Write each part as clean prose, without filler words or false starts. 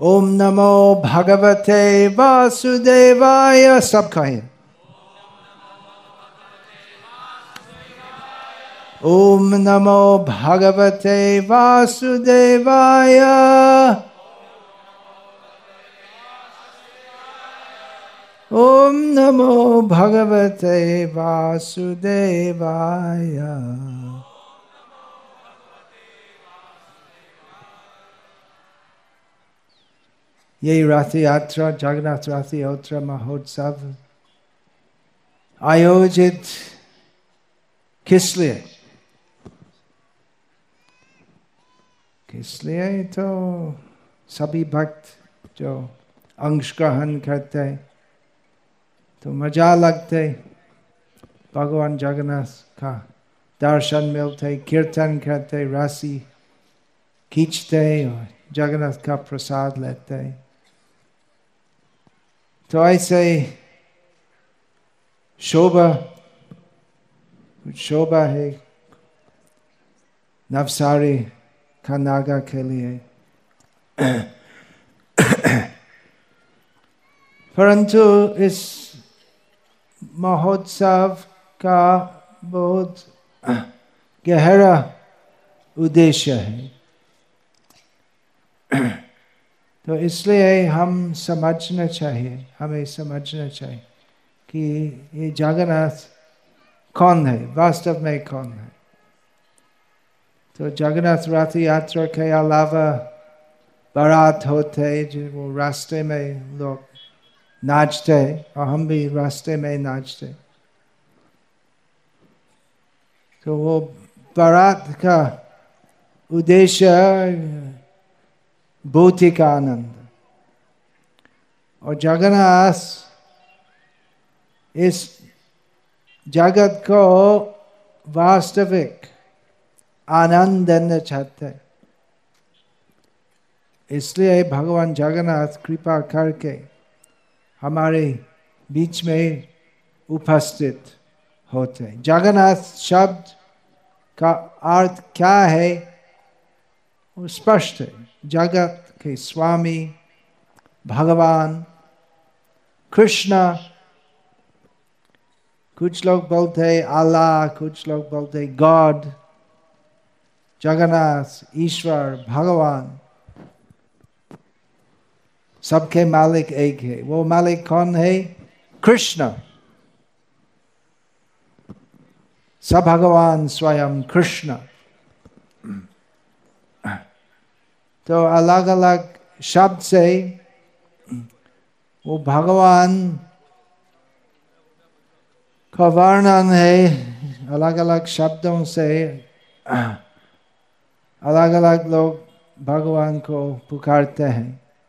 ओम नमो भगवते वासुदेवाय। सब कहें ओम नमो भगवते वासुदेवाय। ओम नमो भगवते वासुदेवाय। ये रथ यात्रा जगन्नाथ रथ यात्रा महोत्सव आयोजित किस लिए? इसलिए तो सभी भक्त जो अंश ग्रहण करते तो मजा लगते, भगवान जगन्नाथ का दर्शन मिलते, कीर्तन करते, राशि खींचते और जगन्नाथ का प्रसाद लेते। तो ऐसे शोभा है नवसारी खनागा के लिए। परंतु इस महोत्सव का बहुत गहरा उद्देश्य है। तो इसलिए हमें समझना चाहिए कि ये जगन्नाथ कौन है, वास्तव में कौन है। तो जगन्नाथ रथ यात्रा के अलावा बारात होते जो वो रास्ते में लोग नाचते और हम भी रास्ते में नाचते। तो वो बारात का उद्देश्य भौतिक आनंद, और जगन्नाथ इस जगत को वास्तविक आनंद देना चाहते हैं। इसलिए भगवान जगन्नाथ कृपा करके हमारे बीच में उपस्थित होते हैं। जगन्नाथ शब्द का अर्थ क्या है वो स्पष्ट है। जगत के स्वामी भगवान कृष्ण, कुछ लोग बोलते अल्लाह, कुछ लोग बोलते गॉड। जगन्नाथ ईश्वर भगवान सबके मालिक एक है। वो मालिक कौन है? कृष्ण। सब भगवान स्वयं कृष्ण। तो अलग अलग शब्द से वो भगवान का वर्णन है। अलग अलग शब्दों से अलग अलग लोग भगवान को पुकारते हैं।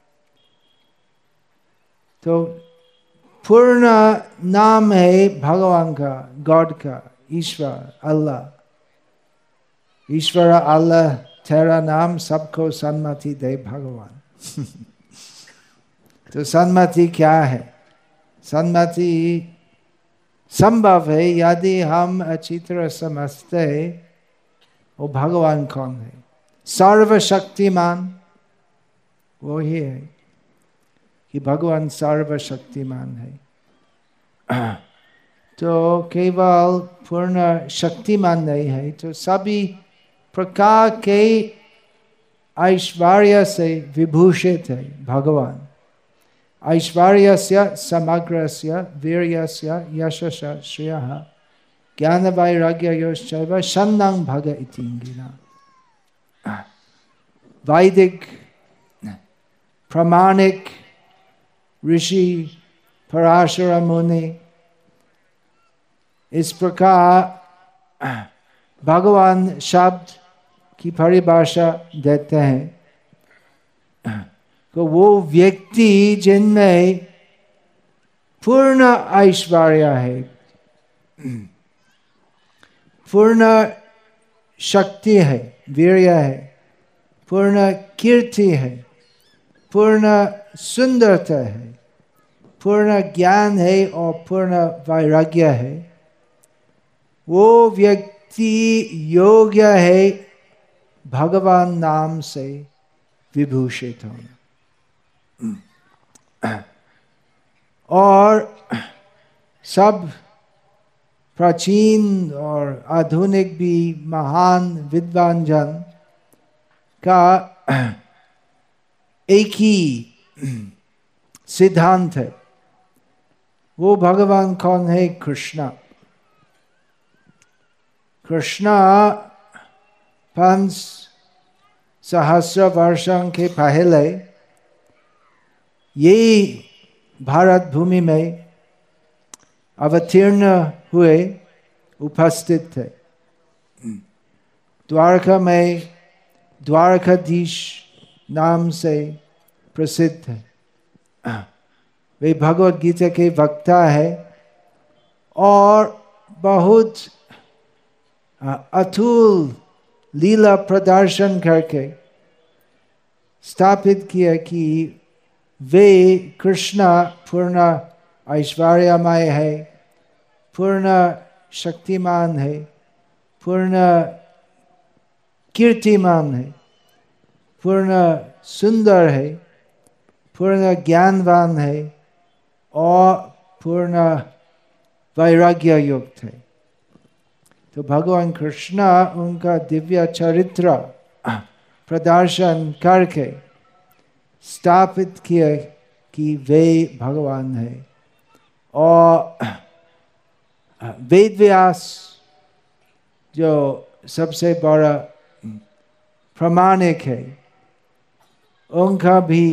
तो पूर्ण नाम है भगवान का, गॉड का, ईश्वर अल्लाह। ईश्वर अल्लाह तेरा नाम सबको सन्मति दे भगवान। तो सन्मति क्या है? सन्मति संभव है यदि हम अच्छी तरह समझते वो भगवान कौन है। सर्वशक्तिमान वो ही है कि भगवान सर्वशक्तिमान है। तो केवल पूर्ण शक्तिमान नहीं है, तो सभी प्रकार के ऐश्वर्य से विभूषित है भगवान। ऐश्वर्यस्य समग्रस्य वीर्यस्य यशस्य श्रेयः ज्ञान वैराग्ययोश्चैव षण्णां भग इति। वैदिक प्रामाणिक ऋषि पराशर मुनि इस प्रकार भगवान शब्द की परिभाषा देते हैं। तो वो व्यक्ति जिनमें पूर्ण ऐश्वर्य है, पूर्ण शक्ति है, वीर्य है, पूर्ण कीर्ति है, पूर्ण सुंदरता है, पूर्ण ज्ञान है और पूर्ण वैराग्य है, वो व्यक्ति योग्य है भगवान नाम से विभूषित होना। और सब प्राचीन और आधुनिक भी महान विद्वान जन का एक ही सिद्धांत है। वो भगवान कौन है? कृष्णा। कृष्णा 5,000 वर्षों के पहले ये भारत भूमि में अवतीर्ण हुए, उपस्थित थे। द्वारका में द्वारकाधीश नाम से प्रसिद्ध है। वे भगवत गीता के वक्ता है और बहुत अतुल लीला प्रदर्शन करके स्थापित किया कि वे कृष्णा पूर्ण ऐश्वर्यमय है, पूर्ण शक्तिमान है, पूर्ण कीर्तिमान है, पूर्ण सुंदर है, पूर्ण ज्ञानवान है और पूर्ण वैराग्य युक्त है। तो भगवान कृष्ण उनका दिव्य चरित्र प्रदर्शन करके स्थापित किया कि वे भगवान है। और वेद व्यास जो सबसे बड़ा प्रमाणिक है, उनका भी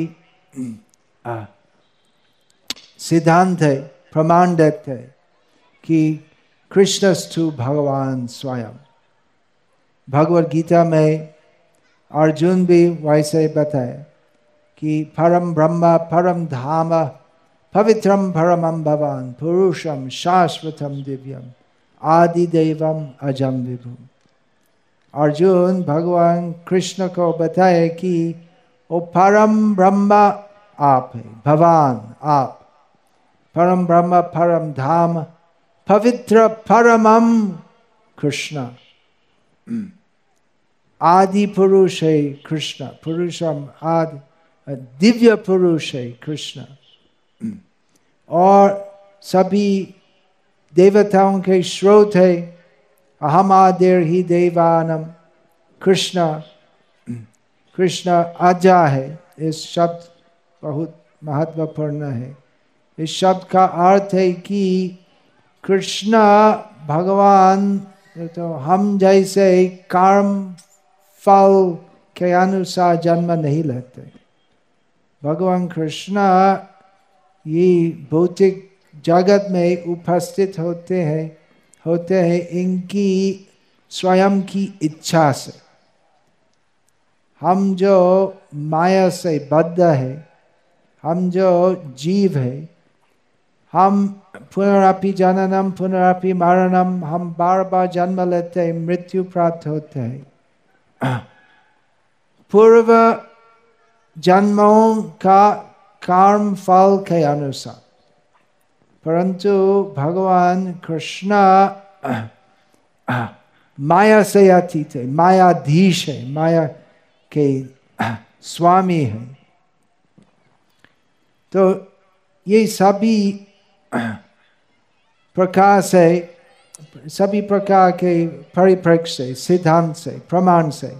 सिद्धांत है, प्रमाण देते है कि कृष्णस्तु भगवान स्वयं। भगवद गीता में अर्जुन भी वैसे बताए कि परम ब्रह्म परम धाम पवित्रम परमं भवान पुरुषम शाश्वतम दिव्यम आदि देवम अजम विभु। अर्जुन भगवान कृष्ण को बताए कि वो परम ब्रह्म आप है, भगवान आप, परम ब्रह्म परम धाम पवित्र परमम कृष्ण, आदि पुरुष है कृष्ण, पुरुषम आदि दिव्य पुरुष है कृष्ण। और सभी देवताओं के स्रोत है, अहम आदिर ही देवानम कृष्ण। कृष्ण आजा है, इस शब्द बहुत महत्वपूर्ण है। इस शब्द का अर्थ है कि कृष्ण भगवान तो हम जैसे कर्म फल के अनुसार जन्म नहीं लेते। भगवान कृष्ण ये भौतिक जगत में उपस्थित होते हैं इनकी स्वयं की इच्छा से। हम जो माया से बद्ध है, हम जो जीव है, हम पुनरापि जननम पुनरापि मरणम, हम बार बार जन्म लेते हैं, मृत्यु प्राप्त होते हैं पूर्व जन्मों का कर्म फल के अनुसार। परंतु भगवान कृष्ण माया से अतीत है, मायाधीश है, माया के स्वामी है। तो ये सभी प्रकार से, सभी प्रकार के परिप्रेक्ष्य से, सिद्धांत से, प्रमाण से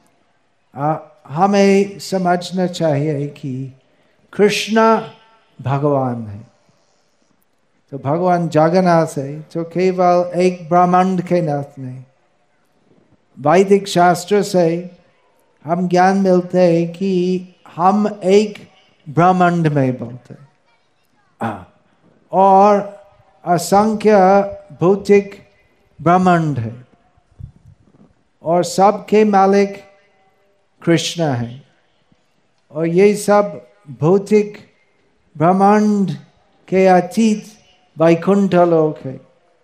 हमें समझना चाहिए कि कृष्ण भगवान है। तो भगवान जगन्नाथ है तो केवल एक ब्रह्मांड के नाथ नहीं। वैदिक शास्त्र से हम ज्ञान मिलते हैं कि हम एक ब्रह्मांड में बोलते हैं और असंख्य भौतिक ब्रह्मांड है और सबके मालिक कृष्ण है। और ये सब भौतिक ब्रह्मांड के अतीत वैकुंठ लोक है।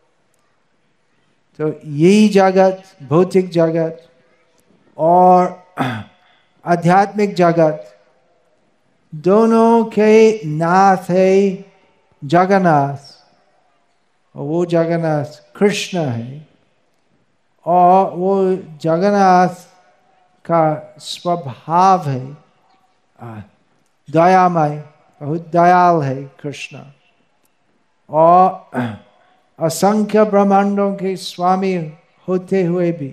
तो यही जगत, भौतिक जगत और आध्यात्मिक जगत दोनों के नाथ है जगन्नाथ। और वो जगन्नाथ कृष्ण है और वो जगन्नाथ का स्वभाव है दयामय, बहुत दयाल है कृष्ण। और असंख्य ब्रह्मांडों के स्वामी होते हुए भी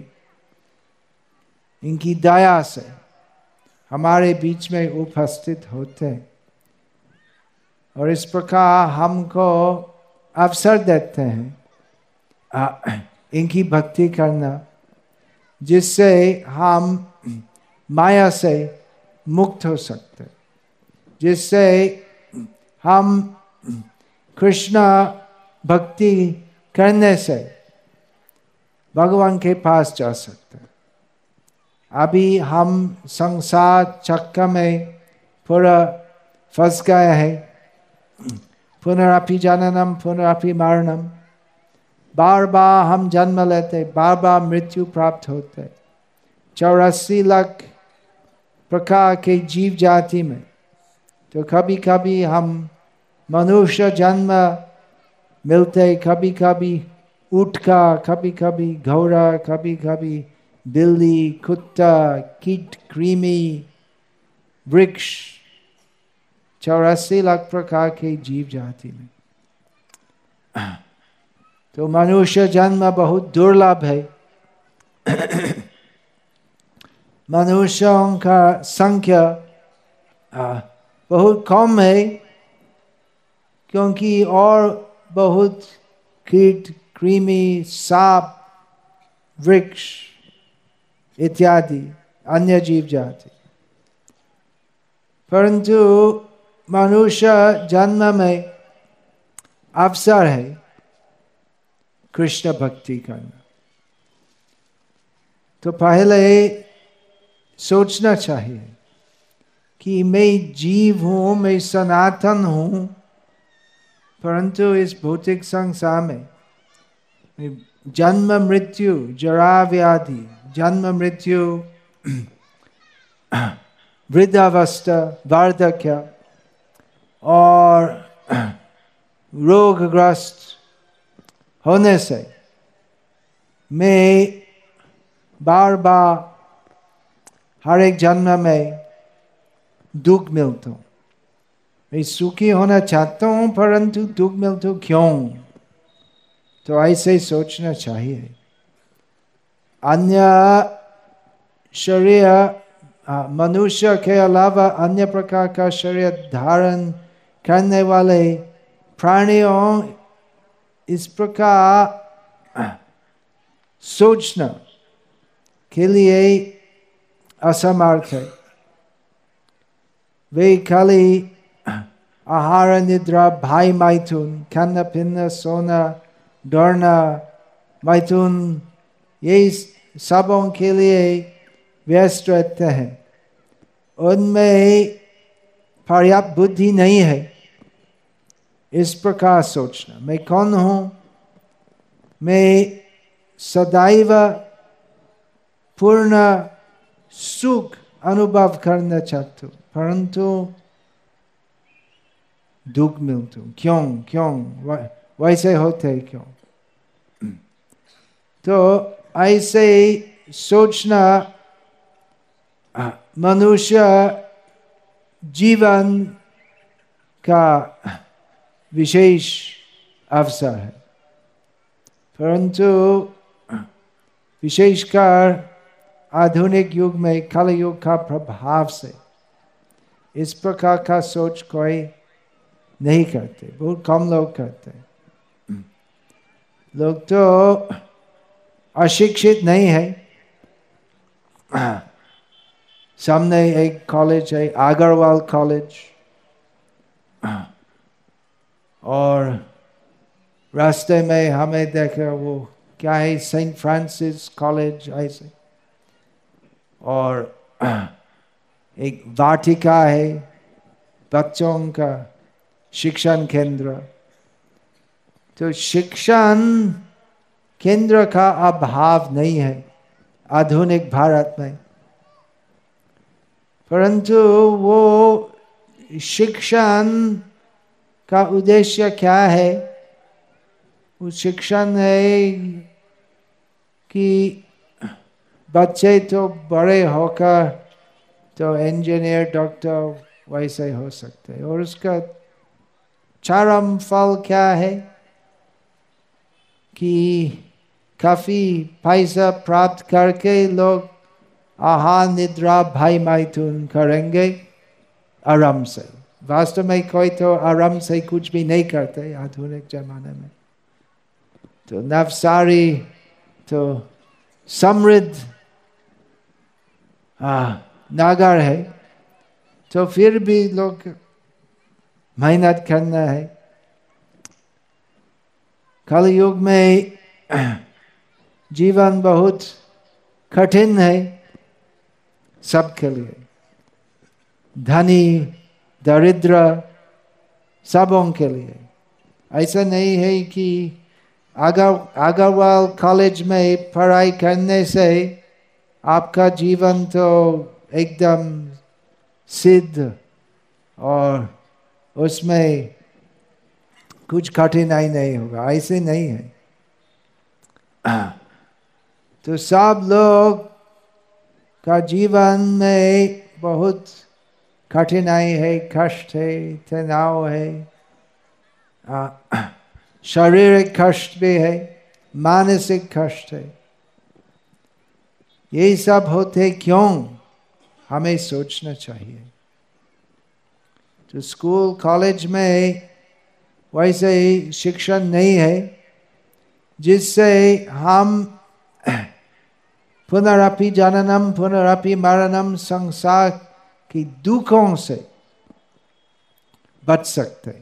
इनकी दया से हमारे बीच में उपस्थित होते हैं और इस प्रकार हमको अवसर देते हैं इनकी भक्ति करना, जिससे हम माया से मुक्त हो सकते, जिससे हम कृष्ण भक्ति करने से भगवान के पास जा सकते। अभी हम संसार चक्कर में पूरा फंस गए हैं। पुनरपि जननम पुनरपि मरणम, बार बार हम जन्म लेते, बार बार मृत्यु प्राप्त होते। 84 लाख प्रकार के जीव जाति में तो कभी कभी हम मनुष्य जन्म मिलते, कभी कभी ऊँट का, कभी कभी घोड़ा, कभी कभी बिल्ली, कुत्ता, कीट, कृमि, वृक्ष, 84 लाख प्रकार के जीव जाति में। तो मनुष्य जन्म बहुत दुर्लभ है। मनुष्यों का संख्या बहुत कम है, क्योंकि और बहुत कीट, कृमि, सांप, वृक्ष इत्यादि अन्य जीव जाति। परंतु मनुष्य जन्म में अवसर है कृष्ण भक्ति करना। तो पहले सोचना चाहिए कि मैं जीव हूं, मैं सनातन हूं, परंतु इस भौतिक संसार में जन्म मृत्यु, जरा व्याधि, जन्म मृत्यु, वृद्धावस्था, वार्धक्य और रोगग्रस्त होने से मैं बार बार हर एक जन्म में दुख मिलता हूँ। मैं सुखी होना चाहता हूँ, परंतु दुख मिलता हूँ, क्यों? तो ऐसे ही सोचना चाहिए। अन्य शरीर, मनुष्य के अलावा अन्य प्रकार का शरीर धारण करने वाले प्राणियों इस प्रकार सोचना के लिए असमर्थ है। वे खाली आहार, निद्रा, भाई मैथुन, खाना पीना, सोना, डरना, मैथुन, ये सबों के लिए व्यस्त रहते हैं। उनमें पर्याप्त बुद्धि नहीं है इस प्रकार सोचना। मैं कौन हूं? मैं सदैव पूर्ण सुख अनुभव करना चाहता हूं, परंतु दुख मिलता हूं, क्यों? वैसे होते क्यों? तो ऐसे सोचना मनुष्य जीवन का विशेष अवसर है, परंतु विशेषकर आधुनिक युग में कल युग का प्रभाव से इस प्रकार का सोच कोई नहीं करते, बहुत कम लोग करते। लोग तो अशिक्षित नहीं है। सामने एक कॉलेज है, अग्रवाल कॉलेज, और रास्ते में हमें देखा वो क्या है, सेंट फ्रांसिस कॉलेज ऐसे, और एक वाटिका है, बच्चों का शिक्षण केंद्र। तो शिक्षण केंद्र का अभाव नहीं है आधुनिक भारत में, परंतु वो शिक्षण का उद्देश्य क्या है? वो शिक्षण है कि बच्चे तो बड़े होकर तो इंजीनियर, डॉक्टर, वैसे हो सकते हैं। और उसका चरम फल क्या है कि काफी पैसा प्राप्त करके लोग आहार निद्रा भय मैथुन करेंगे आराम से। वास्तव में कोई तो आराम से कुछ भी नहीं करते आधुनिक जमाने में। तो नवसारी तो समृद्ध नगर है, तो फिर भी लोग मेहनत करना है। कलयुग में जीवन बहुत कठिन है सबके लिए, धनी दरिद्र सबों के लिए। ऐसा नहीं है कि अग्रवाल कॉलेज में पढ़ाई करने से आपका जीवन तो एकदम सिद्ध और उसमें कुछ कठिनाई नहीं होगा, ऐसे नहीं है। तो सब लोग का जीवन में बहुत कठिनाई है, कष्ट है, तनाव है, शारीरिक कष्ट भी है, मानसिक कष्ट है। ये सब होते क्यों, हमें सोचना चाहिए। तो स्कूल कॉलेज में वैसे ही शिक्षा नहीं है जिससे हम पुनरपि जननम पुनरपि मरणम संसार की दुखों से बच सकते,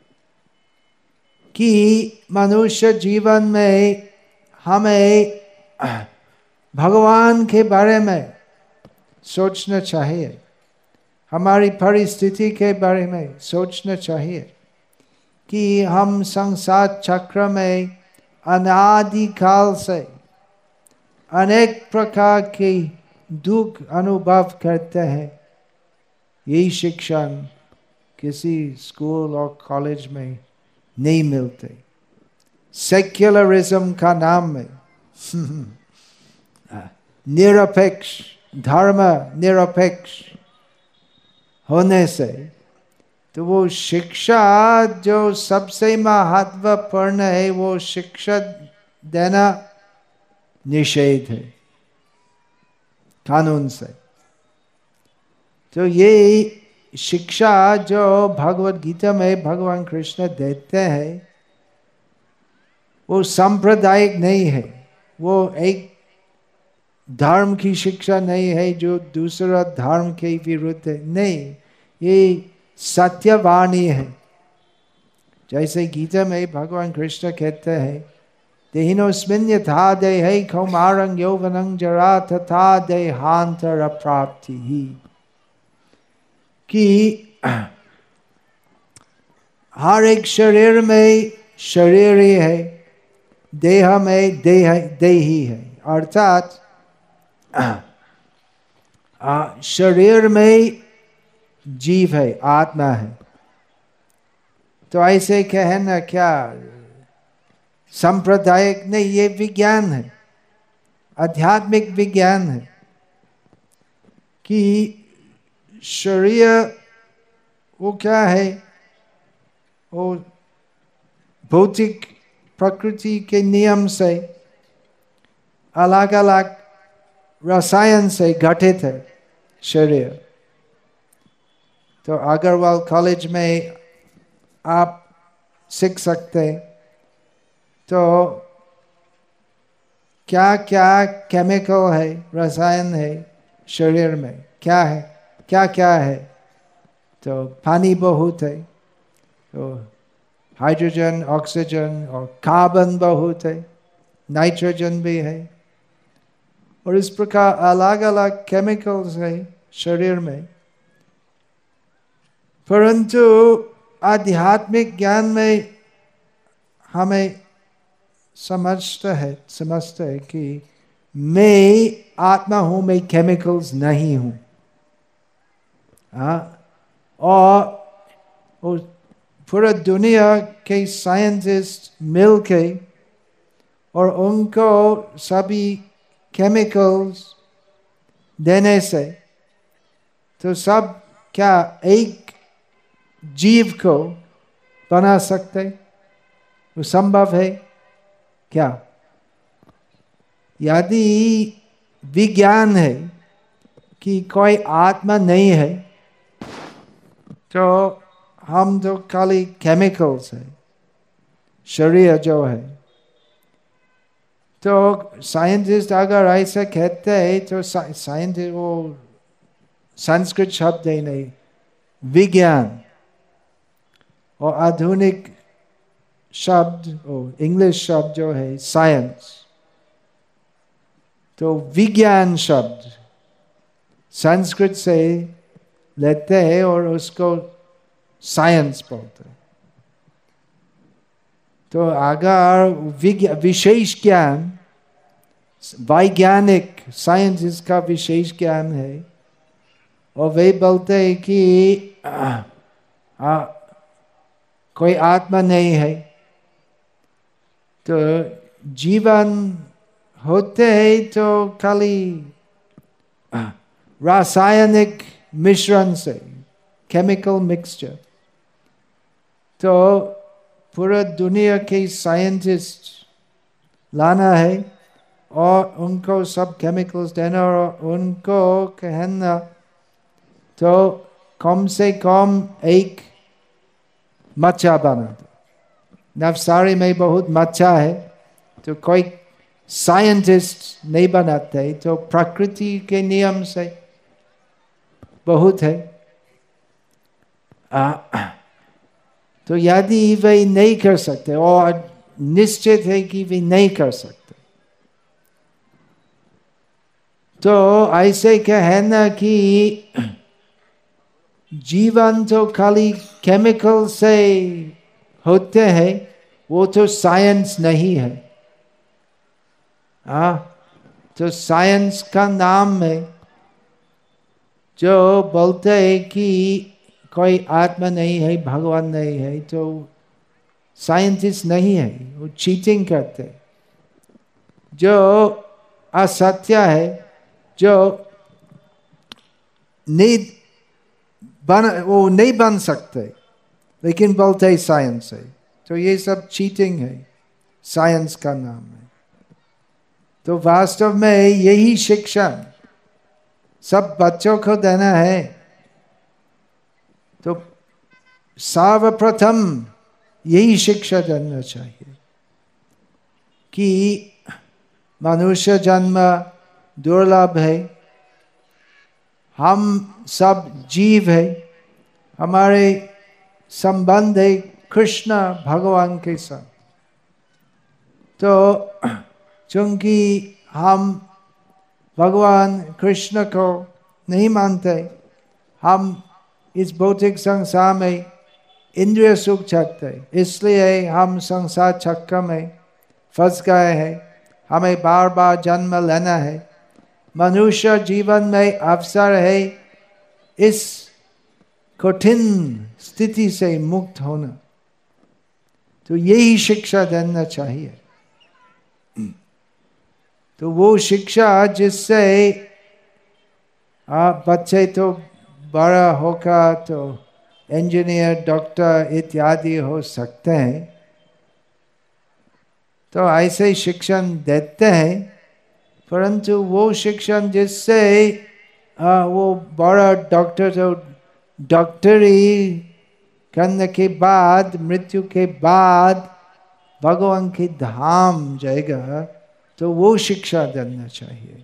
कि मनुष्य जीवन में हमें भगवान के बारे में सोचना चाहिए, हमारी परिस्थिति के बारे में सोचना चाहिए कि हम संसार चक्र में अनादिकाल से अनेक प्रकार के दुख अनुभव करते हैं। यही शिक्षण किसी स्कूल और कॉलेज में नहीं मिलते। सेक्युलरिज्म का नाम में निरपेक्ष धर्म निरपेक्ष होने से तो वो शिक्षा जो सबसे महत्वपूर्ण है वो शिक्षा देना निषेध है कानून से। तो ये शिक्षा जो भगवद गीता में भगवान कृष्ण देते हैं वो सांप्रदायिक नहीं है, वो एक धर्म की शिक्षा नहीं है जो दूसरा धर्म के विरुद्ध है, नहीं, ये सत्यवाणी है। जैसे गीता में भगवान कृष्ण कहते हैं देहिनोस्मिन् यथा देहे कौमारं यौवनं जरा तथा देहांतर प्राप्ति ही, कि हर एक शरीर में शरीर ही है, देह में देही है, अर्थात शरीर में जीव है, आत्मा है। तो ऐसे कहना क्या सांप्रदायिक नहीं, ये विज्ञान है, आध्यात्मिक विज्ञान है कि शरीर वो क्या है, वो भौतिक प्रकृति के नियम से अलग अलग रसायन से गठित है शरीर। तो अग्रवाल कॉलेज में आप सीख सकते हैं तो क्या क्या केमिकल है, रसायन है शरीर में, क्या है, क्या क्या है। तो पानी बहुत है, तो हाइड्रोजन ऑक्सीजन और कार्बन बहुत है, नाइट्रोजन भी है, और इस प्रकार अलग अलग केमिकल्स है शरीर में। परंतु आध्यात्मिक ज्ञान में हमें समझते है कि मैं आत्मा हूं, मैं केमिकल्स नहीं हूं। और पूरा दुनिया के साइंटिस्ट मिलके और उनको सभी केमिकल्स देने से तो सब क्या एक जीव को बना सकते? वो संभव है क्या? यदि विज्ञान है कि कोई आत्मा नहीं है, तो हम तो खाली केमिकल्स है, शरीर जो है। तो साइंटिस्ट अगर ऐसा कहते हैं तो साइंटिस्ट वो संस्कृत शब्द है नहीं, विज्ञान और आधुनिक शब्द और इंग्लिश शब्द जो है साइंस। तो विज्ञान शब्द संस्कृत से लेते हैं और उसको साइंस बोलते हैं। तो अगर विशेष ज्ञान, वैज्ञानिक साइंस इसका विशेष ज्ञान है और वे बोलते हैं कि कोई आत्मा नहीं है, तो जीवन होते हैं तो खाली रासायनिक मिश्रण से, केमिकल मिक्सचर। तो पूरा दुनिया के साइंटिस्ट लाना है और उनको सब केमिकल्स देना और उनको कहना तो कम से कम एक मच्छा बना दो। नवसारी में बहुत मच्छा है, तो कोई साइंटिस्ट नहीं बनाते, तो प्रकृति के नियम से बहुत है। तो यदि वे नहीं कर सकते और निश्चित है कि वे नहीं कर सकते, तो ऐसे कहना कि जीवन तो खाली केमिकल से होते हैं, वो तो साइंस नहीं है। तो साइंस का नाम है जो बोलते हैं कि कोई आत्मा नहीं है, भगवान नहीं है, तो साइंटिस्ट नहीं है, वो चीटिंग करते। जो असत्य है, जो वो नहीं बन सकते, लेकिन बोलते हैं साइंस है, तो ये सब चीटिंग है, साइंस का नाम है। तो वास्तव में यही शिक्षा सब बच्चों को देना है। तो सर्वप्रथम यही शिक्षा देना चाहिए कि मनुष्य जन्म दुर्लभ है, हम सब जीव है, हमारे संबंध है कृष्ण भगवान के साथ। तो चूंकि हम भगवान कृष्ण को नहीं मानते, हम इस भौतिक संसार में इंद्रिय सुख चाहते, इसलिए हम संसार चक्र में फंस गए हैं। हमें बार बार जन्म लेना है। मनुष्य जीवन में अवसर है इस कठिन स्थिति से मुक्त होना। तो यही शिक्षा देना चाहिए। तो वो शिक्षा जिससे बच्चे तो बड़ा होकर तो इंजीनियर, डॉक्टर इत्यादि हो सकते हैं, तो ऐसे शिक्षण देते हैं। परंतु वो शिक्षण जिससे वो बड़ा डॉक्टर, तो डॉक्टरी करने के बाद, मृत्यु के बाद भगवान के धाम जाएगा, तो वो शिक्षा देना चाहिए।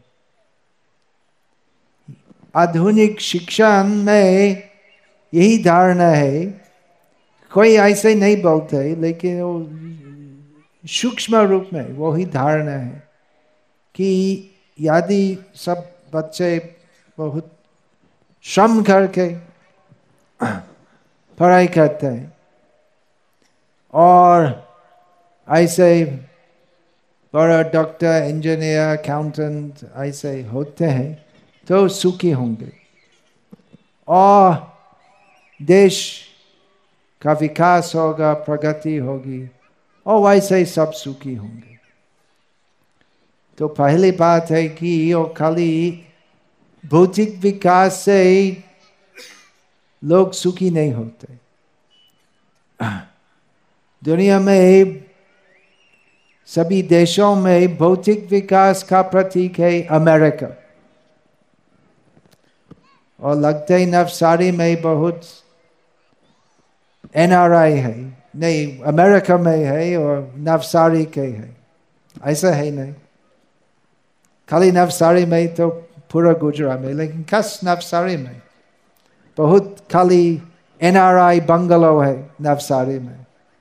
आधुनिक शिक्षण में यही धारणा है, कोई ऐसे नहीं बोलते, लेकिन वो सूक्ष्म रूप में वही धारणा है कि यदि सब बच्चे बहुत श्रम करके पढ़ाई करते हैं और ऐसे बड़ा डॉक्टर, इंजीनियर, अकाउंटेंट ऐसे होते हैं, तो सुखी होंगे और देश का विकास होगा, प्रगति होगी और वैसे ही सब सुखी होंगे। तो पहली बात है कि वो खाली भौतिक विकास से लोग सुखी नहीं होते। दुनिया में सभी देशों में भौतिक विकास का प्रतीक है अमेरिका। और लगता ही नवसारी में बहुत NRI है, नहीं अमेरिका में है और नवसारी के है, ऐसा है नहीं। खाली नवसारी में तो पूरा गुजरात में, लेकिन खास नवसारी में बहुत खाली NRI बंगलो है नवसारी में।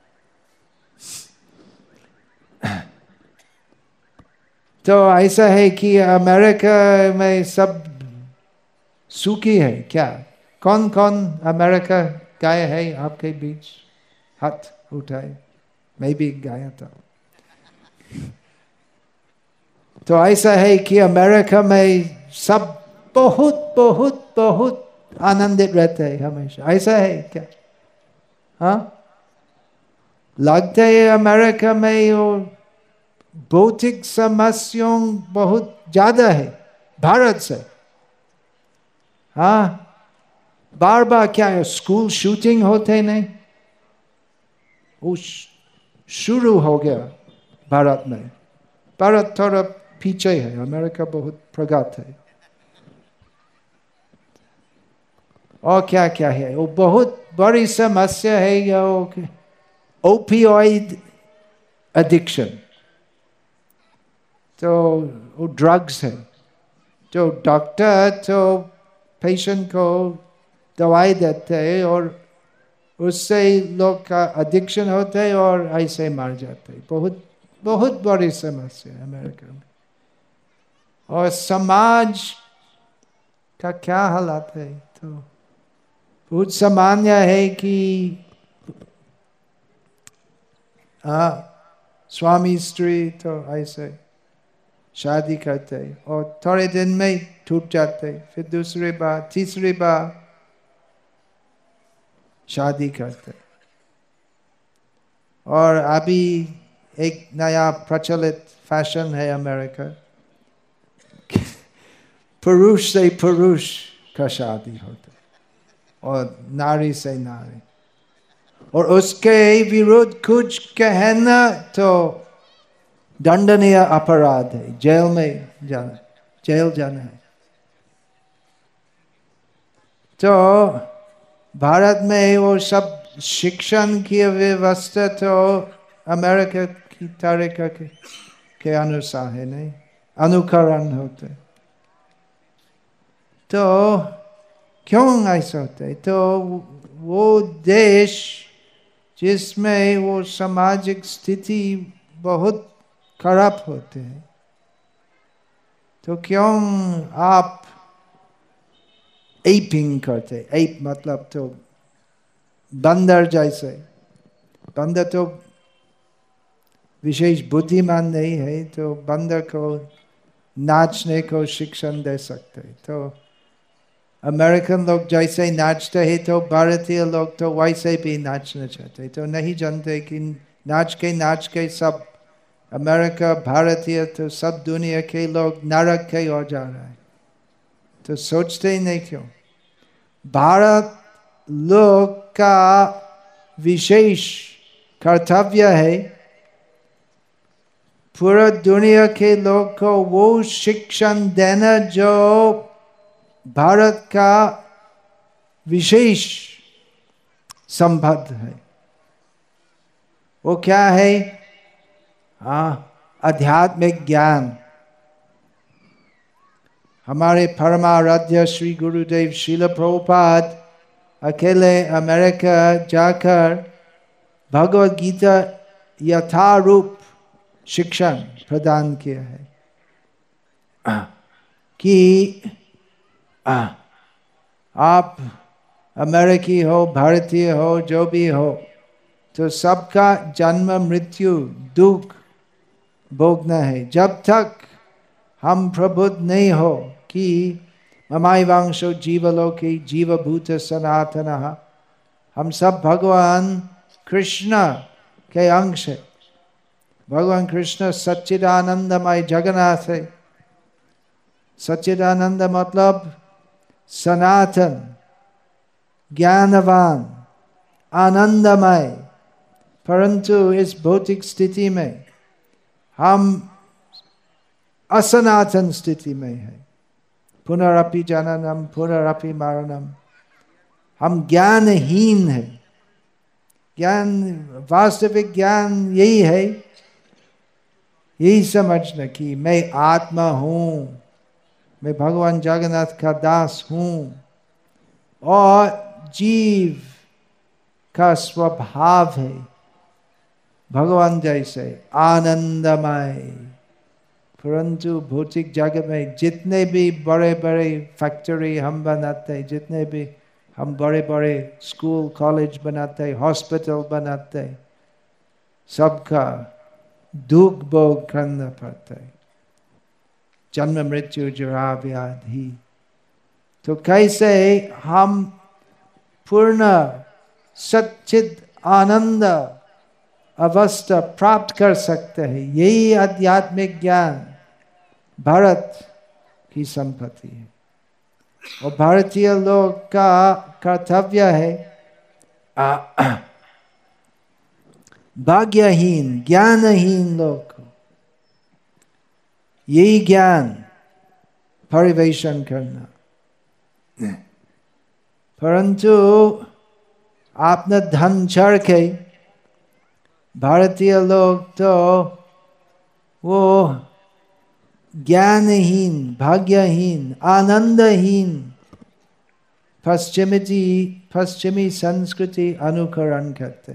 तो ऐसा है कि अमेरिका में सब सुखी है क्या? कौन कौन अमेरिका गए है आपके बीच? हाथ उठाए। मैं भी गया था। तो ऐसा है कि अमेरिका में सब बहुत बहुत बहुत आनंदित रहते हैं हमेशा, ऐसा है क्या? हाँ, लगता है अमेरिका में वो भौतिक समस्याओं बहुत ज्यादा है भारत से। हाँ, बार बार क्या है, स्कूल शूटिंग होते नहीं, वो शुरू हो गया भारत में। भारत थोड़ा पीछे है, अमेरिका बहुत प्रगत है। और क्या क्या है, वो बहुत बड़ी समस्या है ओपियोइड एडिक्शन। तो वो ड्रग्स है, जो डॉक्टर तो पेशेंट को दवाई देते हैं और उससे लोग का एडिक्शन होता है और ऐसे मर जाते हैं। बहुत बहुत बड़ी समस्या है अमेरिका में। और समाज का क्या हालत है, तो बहुत सामान्य है कि स्वामी स्त्री तो ऐसे शादी करते और थोड़े दिन में टूट जाते, फिर दूसरी बार तीसरी बार शादी करते। और अभी एक नया प्रचलित फैशन है अमेरिका, पुरुष से पुरुष का शादी होता और नारी से नारी, और उसके विरुद्ध कुछ कहना तो दंडनीय अपराध है, जेल में जाना, जेल जाना है। तो भारत में वो सब शिक्षण की व्यवस्था तो अमेरिका की तरीका के अनुसार है, नहीं अनुकरण होते। तो क्यों ऐसा होता है? तो वो देश जिसमें वो सामाजिक स्थिति बहुत खराब होते हैं, तो क्यों आप एपिंग करते? एप मतलब तो बंदर जैसे। बंदर तो विशेष बुद्धिमान नहीं है, तो बंदर को नाचने को शिक्षण दे सकते। तो अमेरिकन लोग जैसे नाचते हैं तो भारतीय लोग तो वैसे भी नाचना चाहते, तो नहीं जानते कि नाच के सब अमेरिका भारतीय तो सब दुनिया के लोग नरक के ओर जा रहे हैं। तो सोचते ही नहीं क्यों? भारत लोग का विशेष कर्तव्य है पूरा दुनिया के लोग को वो शिक्षण देना जो भारत का विशेष संबंध है। वो क्या है? आध्यात्मिक ज्ञान। हमारे परमाराध्य श्री गुरुदेव श्रील प्रभुपाद अकेले अमेरिका जाकर भगवद गीता यथारूप शिक्षण प्रदान किया है कि आप अमेरिकी हो, भारतीय हो, जो भी हो, तो सबका जन्म मृत्यु दुख भोगना है। जब तक हम प्रबुद्ध नहीं हो कि ममाइवांशो जीवलोके जीवभूत सनातन, हम सब भगवान कृष्ण के अंश है। भगवान कृष्ण सच्चिदानंदमय जगन्नाथ है। सच्चिदानंद मतलब सनातन, ज्ञानवान, आनंदमय, परंतु इस भौतिक स्थिति में हम असनातन स्थिति में है। पुनरपि जननम पुनरपि मरणम। हम ज्ञानहीन है। ज्ञान, वास्तविक ज्ञान यही है, यही समझना कि मैं आत्मा हूं, मैं भगवान जगन्नाथ का दास हूं और जीव का स्वभाव है भगवान जैसे आनंदमय। परंतु भौतिक जगत में जितने भी बड़े बड़े फैक्ट्री हम बनाते हैं, जितने भी हम बड़े बड़े स्कूल कॉलेज बनाते हैं, हॉस्पिटल बनाते हैं, सबका दुख भोग करना पड़ता है, जन्म मृत्यु जरा व्याधि। तो कैसे हम पूर्ण सच्चिद आनंद अवस्था प्राप्त कर सकते हैं? यही आध्यात्मिक ज्ञान भारत की संपत्ति है। और भारतीय लोग का कर्तव्य है भाग्यहीन ज्ञानहीन लोग को यही ज्ञान परिवेशन करना। परंतु आपने धन चढ़ के भारतीय लोग तो वो ज्ञानहीन भाग्यहीन आनंदहीन पश्चिमी संस्कृति अनुकरण करते।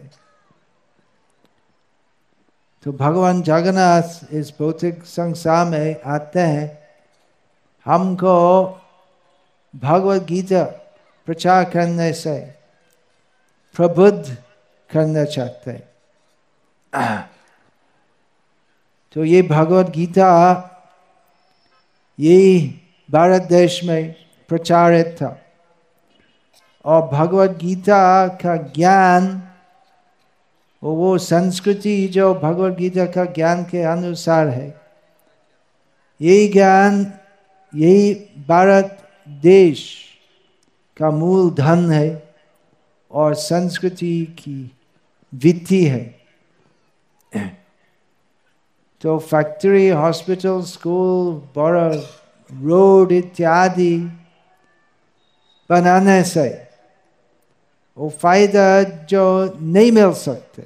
तो भगवान जगन्नाथ इस भौतिक संसार में आते हैं, हमको भगवद गीता प्रचार करने से प्रबुद्ध करना चाहते हैं। तो ये भगवद गीता यही भारत देश में प्रचारित था और भगवद गीता का ज्ञान वो संस्कृति जो भगवद गीता का ज्ञान के अनुसार है, यही ज्ञान यही भारत देश का मूल धन है और संस्कृति की वित्ती है। तो फैक्ट्री, हॉस्पिटल, स्कूल, बड़ा रोड इत्यादि बनाने से वो फायदा जो नहीं मिल सकते,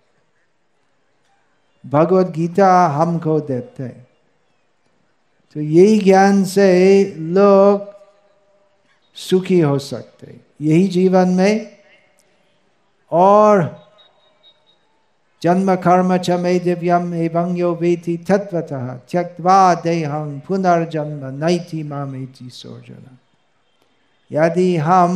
भगवद गीता हमको देते हैं। तो यही ज्ञान से लोग सुखी हो सकते यही जीवन में। और जन्म कर्म च मे दिव्यम एवं यो वेति तत्वतः त्यक्त्वा देहं पुनर्जन्म नैति मामेति सोर्जुन। यदि हम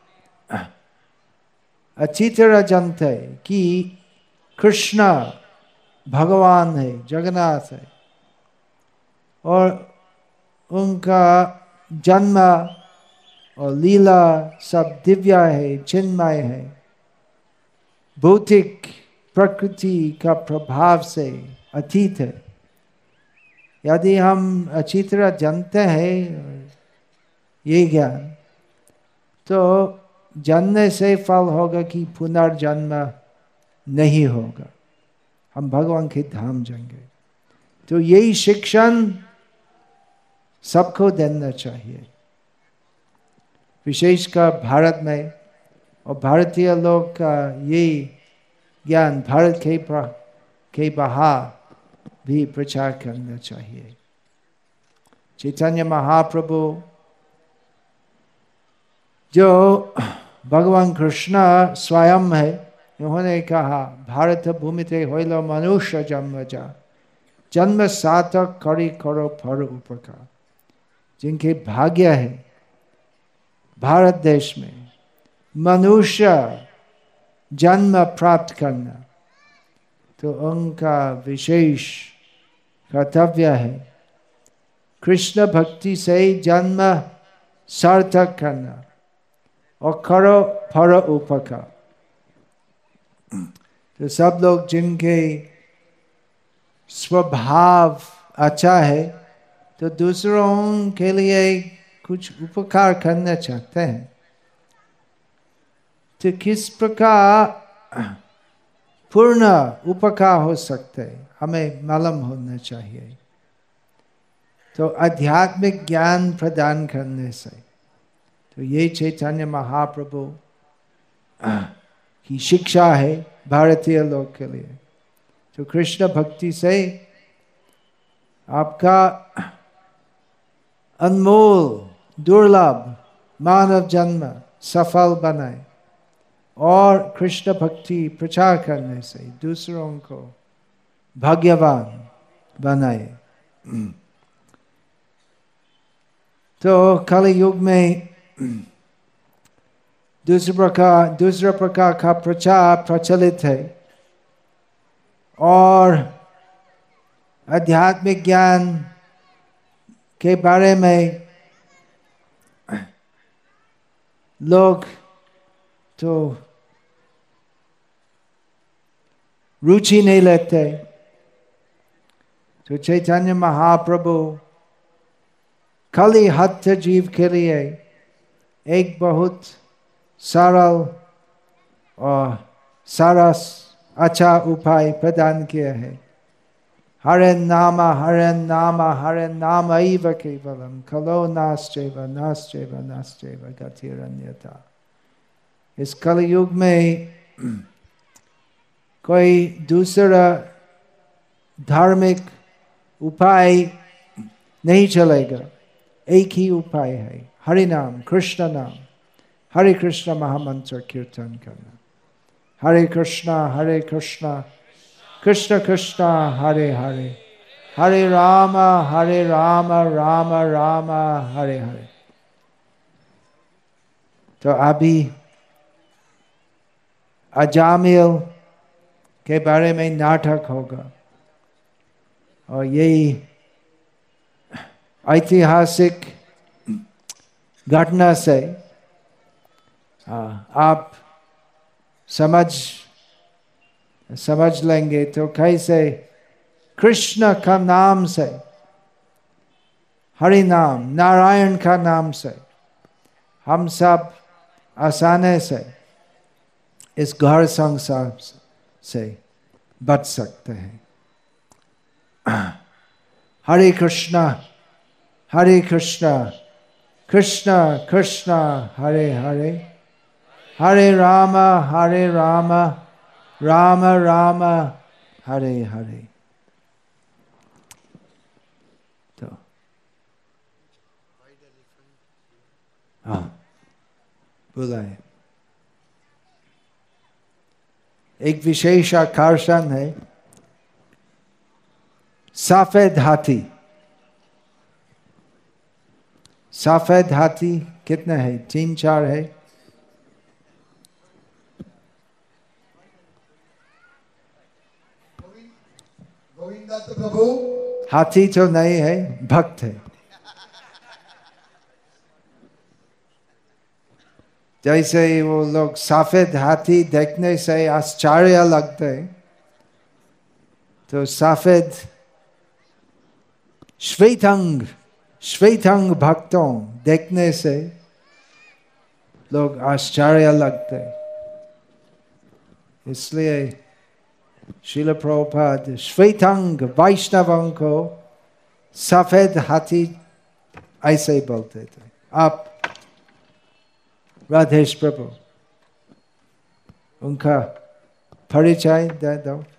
अच्छी तरह जानते कि कृष्ण भगवान है, जगन्नाथ है और उनका जन्म और लीला सब दिव्य है, चिन्मय है, भौतिक प्रकृति का प्रभाव से अतीत है। यदि हम अच्छी तरह जानते हैं ये ज्ञान, तो जानने से फल होगा कि पुनर्जन्म नहीं होगा, हम भगवान के धाम जाएंगे। तो यही शिक्षण सबको देना चाहिए, विशेषकर भारत में। और भारतीय लोग का यही ज्ञान भारत के बाहर भी प्रचार करना चाहिए। चैतन्य महाप्रभु जो भगवान कृष्ण स्वयं है, उन्होंने कहा भारत भूमिते होइलो मनुष्य जन्म जा, जन्म सार्थक करी करो फर उपकार। जिनके भाग्य है भारत देश में मनुष्य जन्म प्राप्त करना, तो उनका विशेष कर्तव्य है कृष्ण भक्ति से जन्म सार्थक करना और करो फर उपकार। तो सब लोग जिनके स्वभाव अच्छा है, तो दूसरों के लिए कुछ उपकार करना चाहते हैं। तो किस प्रकार पूर्ण उपकार हो सकते हैं, हमें मालूम होना चाहिए। तो आध्यात्मिक ज्ञान प्रदान करने से, तो ये चैतन्य महाप्रभु की शिक्षा है भारतीय लोग के लिए। तो कृष्ण भक्ति से आपका अनमोल दुर्लभ मानव जन्म सफल बनाए और कृष्ण भक्ति प्रचार करने से दूसरों को भाग्यवान बनाए। तो कलि युग में दूसरा प्रकार का प्रचार प्रचलित है और आध्यात्मिक ज्ञान के बारे में लोग तो रुचि नहीं लेते। तो चैतन्य महाप्रभु खाली हठ जीव के लिए एक बहुत सरल और सरस अच्छा उपाय प्रदान किया है। हरे नाम हरे नाम एव केवलम खलो नास्त्येव नास्त्येव नास्त्येव गतिरन्यथा। इस कलयुग में कोई दूसरा धार्मिक उपाय नहीं चलेगा, एक ही उपाय है, हरि नाम कृष्ण नाम, हरे कृष्ण महामंत्र कीर्तन करना। हरे कृष्ण कृष्ण कृष्ण हरे हरे, हरे राम राम राम हरे हरे। तो अभी अजामिल के बारे में नाटक होगा और यही ऐतिहासिक घटना से आप समझ लेंगे तो कैसे कृष्ण का नाम से, हरि नाम नारायण का नाम से हम सब आसानी से इस घर संसार से बच सकते हैं। हरे कृष्णा कृष्ण कृष्ण हरे हरे, हरे राम राम राम हरे हरे। तो हाँ बुलाए। एक विशेष आकर्षण है सफेद हाथी। सफेद हाथी कितने है? 3-4 है। प्रभु हाथी तो नहीं है, भक्त है। जैसे वो लोग सफेद हाथी देखने से आश्चर्य लगते हैं, तो सफेद श्वेतांग भक्तों देखने से लोग आश्चर्य लगते। इसलिए श्रील प्रभुपाद श्वेतांग वैष्णवों को सफेद हाथी ऐसे बोलते थे। आप राधेश प्रभु उनका परिचय दे दो।